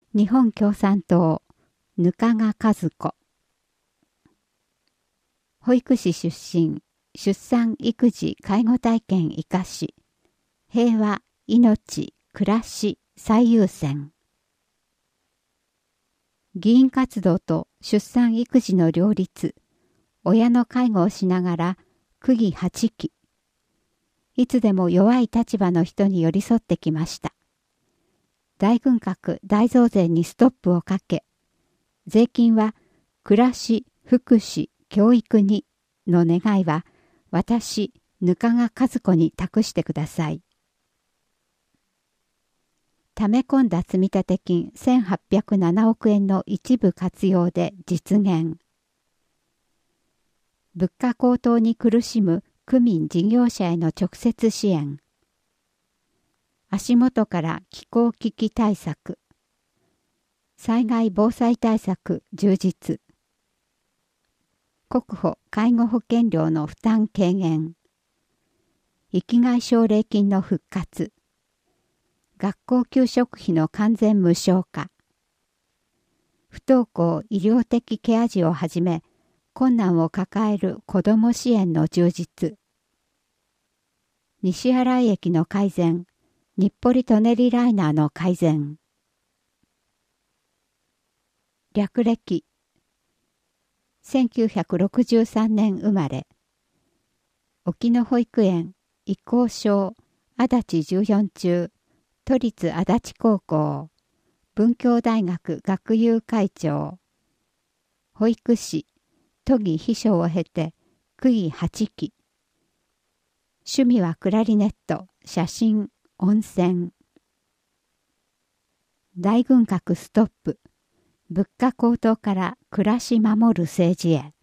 日本共産党、額賀和子。保育士出身、出産育児介護体験生かし、平和、命、暮らし最優先。議員活動と出産育児の両立、親の介護をしながら区議8期。いつでも弱い立場の人に寄り添ってきました。大軍拡大増税にストップをかけ、税金は暮らし、福祉、教育にの願いは私、額賀和子に託してください。溜め込んだ積立金1807億円の一部活用で実現。物価高騰に苦しむ区民事業者への直接支援。足元から気候危機対策。災害防災対策充実。国保介護保険料の負担軽減。生きがい奨励金の復活。学校給食費の完全無償化。不登校医療的ケア児をはじめ、困難を抱える子ども支援の充実。西新井駅の改善。日暮里舎人ライナーの改善。略歴。1963年生まれ。沖野保育園、移行小、足立14中、都立足立高校、文教大学学友会長、保育士、都議秘書を経て、区議8期。趣味はクラリネット、写真、温泉。大軍拡ストップ。物価高騰から暮らし守る政治へ。